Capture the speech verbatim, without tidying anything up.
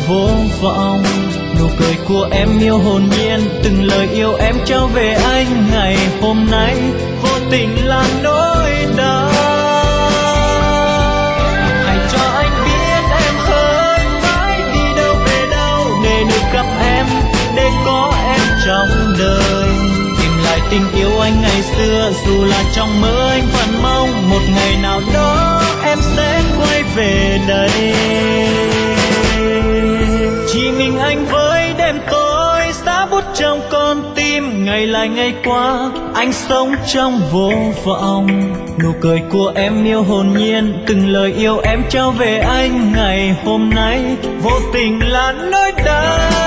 vô vọng. Nụ cười của em yêu hồn nhiên, từng lời yêu em trao về anh ngày hôm nay, vô tình là nỗi đau. Hãy cho anh biết em hơn mãi đi đâu về đâu, để được gặp em, để có em trong đời. Tìm lại tình yêu anh ngày xưa, dù là trong mơ anh vẫn mong một ngày nào đó em sẽ quay về đây. Chỉ mình anh với đêm tối giá bút trong con tim, ngày lại ngày qua anh sống trong vô vọng. Nụ cười của em yêu hồn nhiên, từng lời yêu em trao về anh ngày hôm nay, vô tình là nỗi đau.